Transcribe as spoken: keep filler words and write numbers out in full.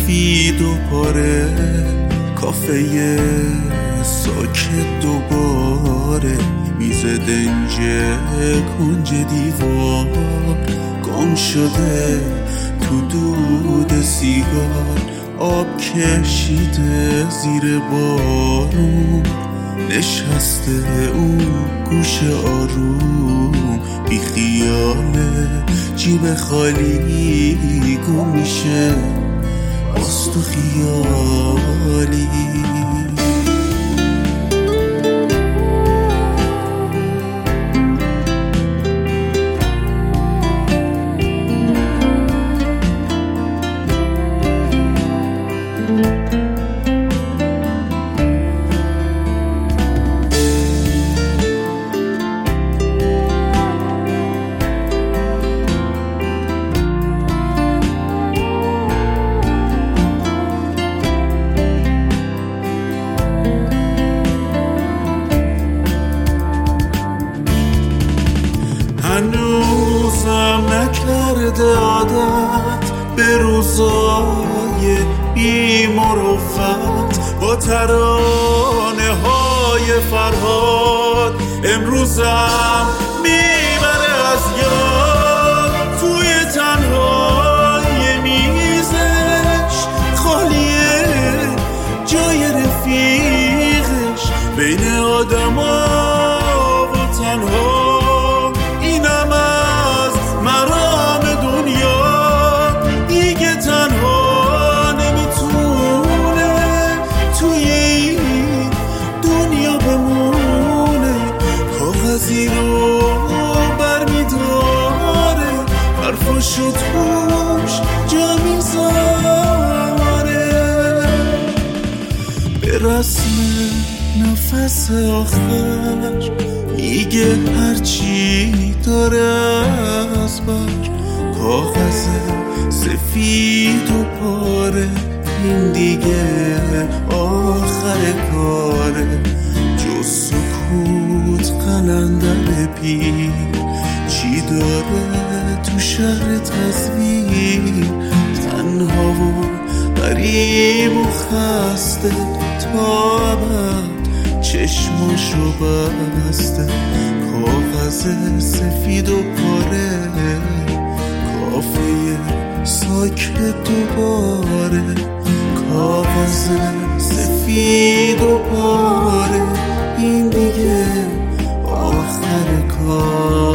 سفید و پاره، کافه ساکت دوباره، میز دنج کنج دیوار گم شده تو دود سیگار، آب کشیده زیر بارون، نشسته اون گوش آروم، بی خیاله جیب خالی گم میشه باز تو خیالی. هنوزم نکرده عادت به روزای بی مروت، با ترانه های فرهاد امروزم میبره از یاد، توی تنهای میزش خالیه جای رفیقش، بین آدما و تنها شد خوش جا میذاره، به رسم نفس آخر میگه هرچی داره از بر، کاغذ سفید و پاره، این دیگه آخر کاره، جز سکوت قلندر پیر چی داره تو شهر تصویر، تنها و غریب و خسته تا ابد چشماشو بسته، کاغذ سفید و پاره، کافه ساکت دوباره، کاغذ سفید و پاره، این دیگه آخر کار.